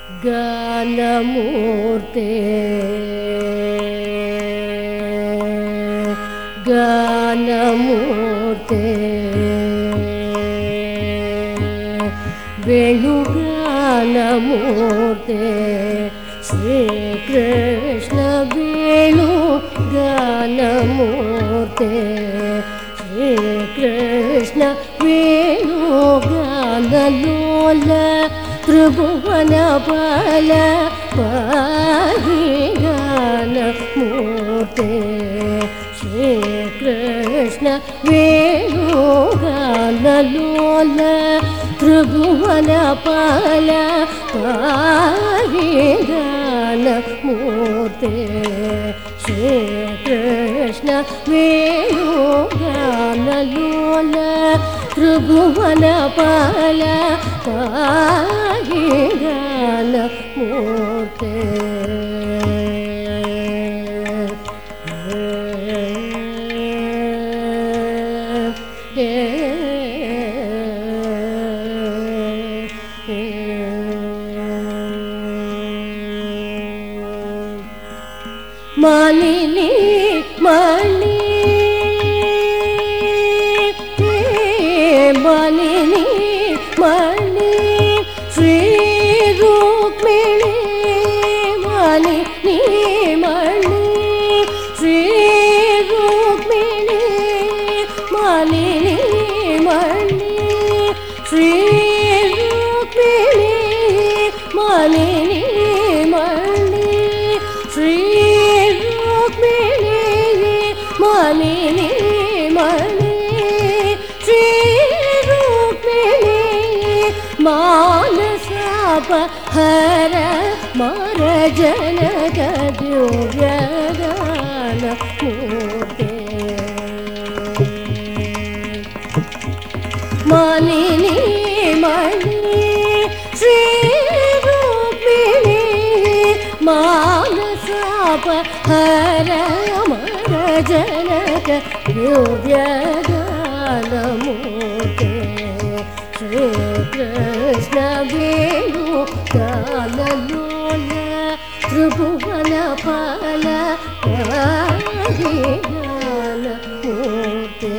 गानमूर्ते गानमूर्ते वेणुगानमूर्ते श्री कृष्ण वेणुगानमूर्ते श्री कृष्ण वेणुगानलोल त्रिभुवनपाल पाहि गानमूर्ते श्री कृष्ण वेणुगानलोल त्रिभुवनपाल पाहि गानमूर्ते श्री कृष्ण वेणुगानलोल त्रिभुवनपाल पाहि गानमूर्ते मालिनी मणि मालिनी मणि श्री रुक्मिणी मालिनी मणि श्री रुक्मिणी मालिनी मणि श्री रुक्मिणी मालिनी मणि श्री मालिनी मणि श्री रुक्मिणी मानसापहर मार जनक दिव्यगानमूर्ते मालिनी मणि श्री रुक्मिणी मानसापहर जनक दिव्यगानमूर्ते श्री कृष्ण वेणुगानलोल त्रिभुवनपाल पाहि गानमूर्ते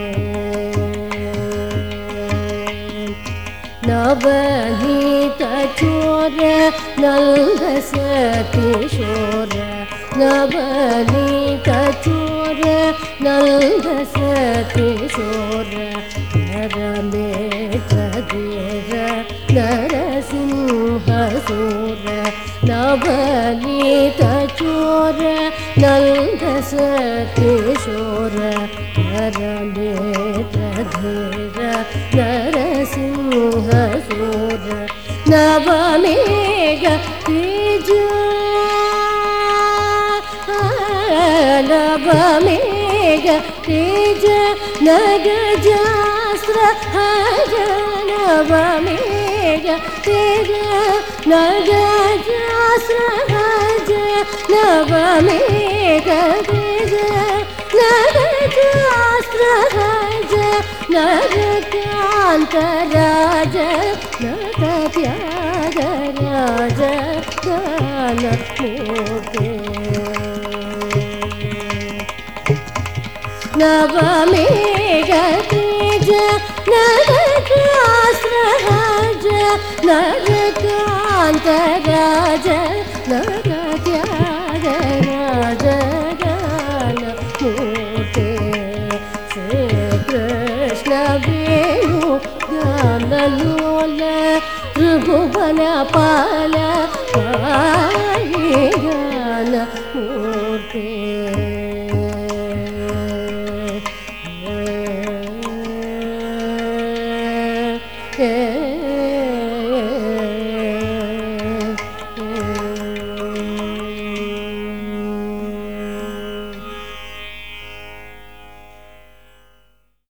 नवनीत चोर नंदसकिशोर नवनीत चोर नंदसकिशोर नरमेघधीर नरसिंहसूर नवनीत चोर नंदसकिशोर नरमेघधीर नरसिंहसूर नवमेघ तेज नवमेघ तेज नगजास्त्र हज नवमेघ तेज नगजास्त्र हज नवमेघ तेज नगजास्त्र हज नरकान्तराज नरत्यागराज गानमूर्ते नवमेघ तेज नरकास्त्र हज नरकान्तराज नरत्यागराज गानमूर्ते श्री कृष्ण वेणुगानलोल त्रिभुवनपाल पाहि गानमूर्ते।